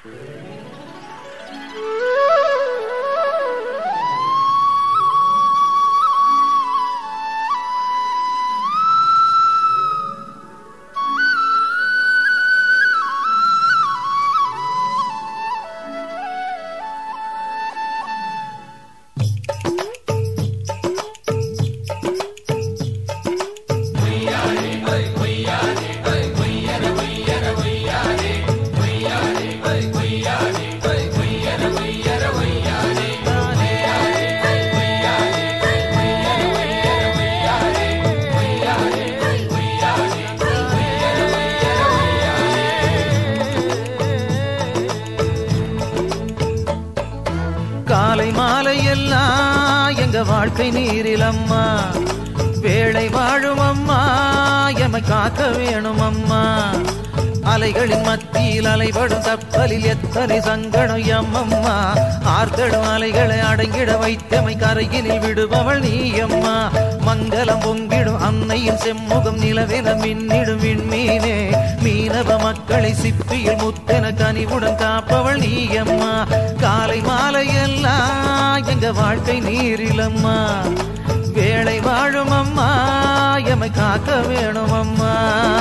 காலை மாலை எல்லாம் எங்க வாழ்க்கை நீரில் அம்மா, வேளை வாழும் அம்மா, எமை காக்க வேணும் அம்மா. அலைகளின் மத்தியில் அலைபடும் கப்பலில் எத்தனை சங்கடம் எம்மம்மா, ஆர்த்தடும் அலைகளை அடங்கிட வைத்தமை கரையினில் விடுபவள் நீ அம்மா. மங்களம் பொங்கிடும் அன்னையின் செம்முகம் நிலவென மின்னிடும் விண்மீனே, மீனவ மக்களை சிப்பியில் முத்தென கனிவுடன் காப்பவள் நீ அம்மா. காலை மாலை எல்லாம் எங்க வாழ்க்கை நீரில் அம்மா, வேளை வாழும் அம்மா, எமை காக்க வேணும் அம்மா.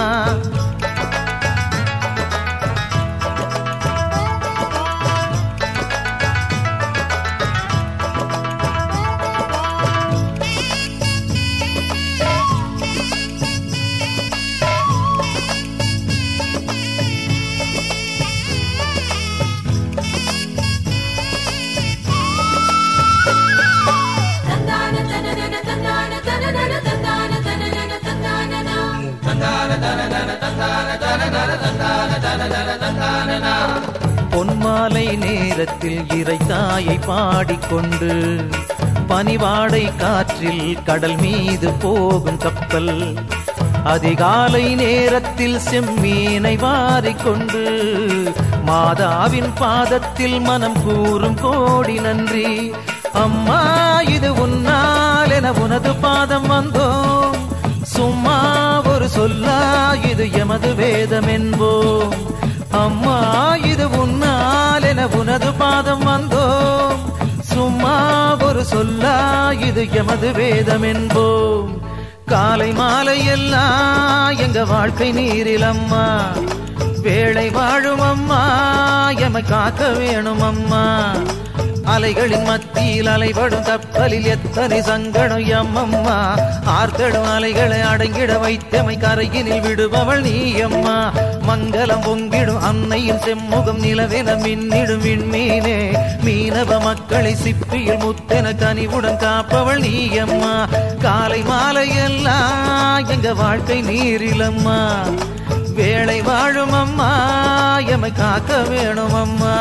பொன்மாலை நேரத்தில் இறைத்தாயை பாடிக்கொண்டு பனிவாடை காற்றில் கடல் மீது போகும் கப்பல், அதிகாலை நேரத்தில் செம்மீனை வாரிக்கொண்டு மாதாவின் பாதத்தில் மனம் கூறும் கோடி நன்றி. அம்மா இது உன்னால் என உனது பாதம் வந்தோம், சும்மா ஒரு சொல்லா இது எமது வேதம் என்போம். அம்மா இது உன்னால் என உனது பாதம் வந்தோம், சும்மா ஒரு சொல்லா இது எமது வேதம் என்போம். காலை மாலை எல்லாம் எங்க வாழ்க்கை நீரில் அம்மா, வேளை வாழும் அம்மா, எமை காக்க வேணும் அம்மா. அலைகளின் மத்தியில் அலைபடும் கப்பலில் எத்தனை சங்கடம் எம்மம்மா, ஆர்த்தடும் அலைகளை அடங்கிட வைத்தமை கரையினில் விடுபவள் நீ அம்மா. மங்களம் பொங்கிடும் அன்னையின் செம்முகம் நிலவென மின்னிடும் விண்மீனே, மீனவ மக்களை சிப்பியில் முத்தென கனிவுடன் காப்பவள் நீ அம்மா. காலை மாலை எல்லாம் எங்க வாழ்க்கை நீரில் அம்மா, வேளை வாழும் அம்மா, எமை காக்க வேணும் அம்மா.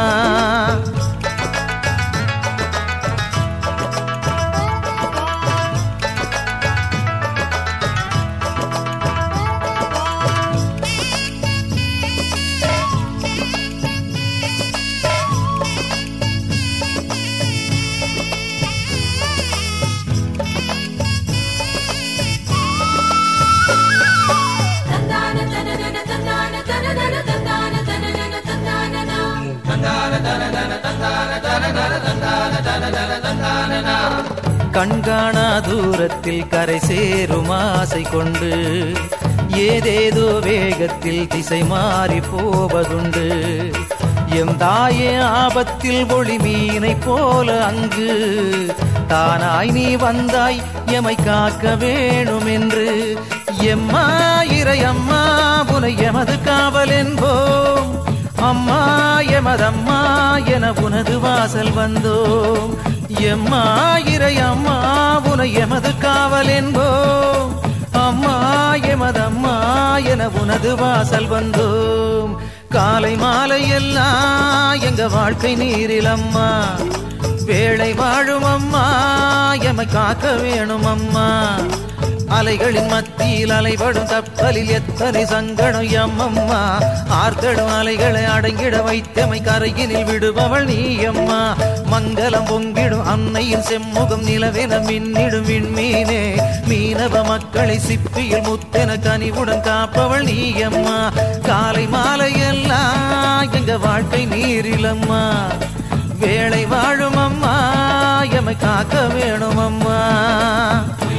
கண்காணா தூரத்தில் கரை சேரும் ஆசை கொண்டு ஏதேதோ வேகத்தில் திசை மாறி போவதுண்டு. எம் தாயே ஆபத்தில் ஒளி மீனை போல அங்கு தானாய் நீ வந்தாய் எமை காக்க வேணும் என்று. எம்மா இறையம்மா உனை எமது காவல் என்போம், அம்மா எமதம்மா என உனது வாசல் வந்தோம். எம்மா இறையம்மா உனை எமது காவல் என்போம், அம்மா எமதம்மா என உனது வாசல் வந்தோம். காலை மாலை எல்லாம் எங்க வாழ்க்கை நீரில் அம்மா, வேளை வாழும் அம்மா, எமை காக்க வேணும் அம்மா. அலைகளின் மத்தியில் அலைபடும் கப்பலில் எத்தனை சங்கடம் எம்மம்மா, ஆர்த்தடும் அலைகளை அடங்கிட வைத்தமை கரையினில் விடுபவள் நீ அம்மா. மங்களம் பொங்கிடும் அன்னையின் செம்முகம் நிலவென மின்னிடும் விண்மீனே, மீனவ மக்களை சிப்பியில் முத்தென கனிவுடன் காப்பவள் நீ அம்மா. காலை மாலை எல்லாம் எங்க வாழ்க்கை நீரிலம்மா வேளை வாழும் அம்மா எமை காக்க வேணும் அம்மா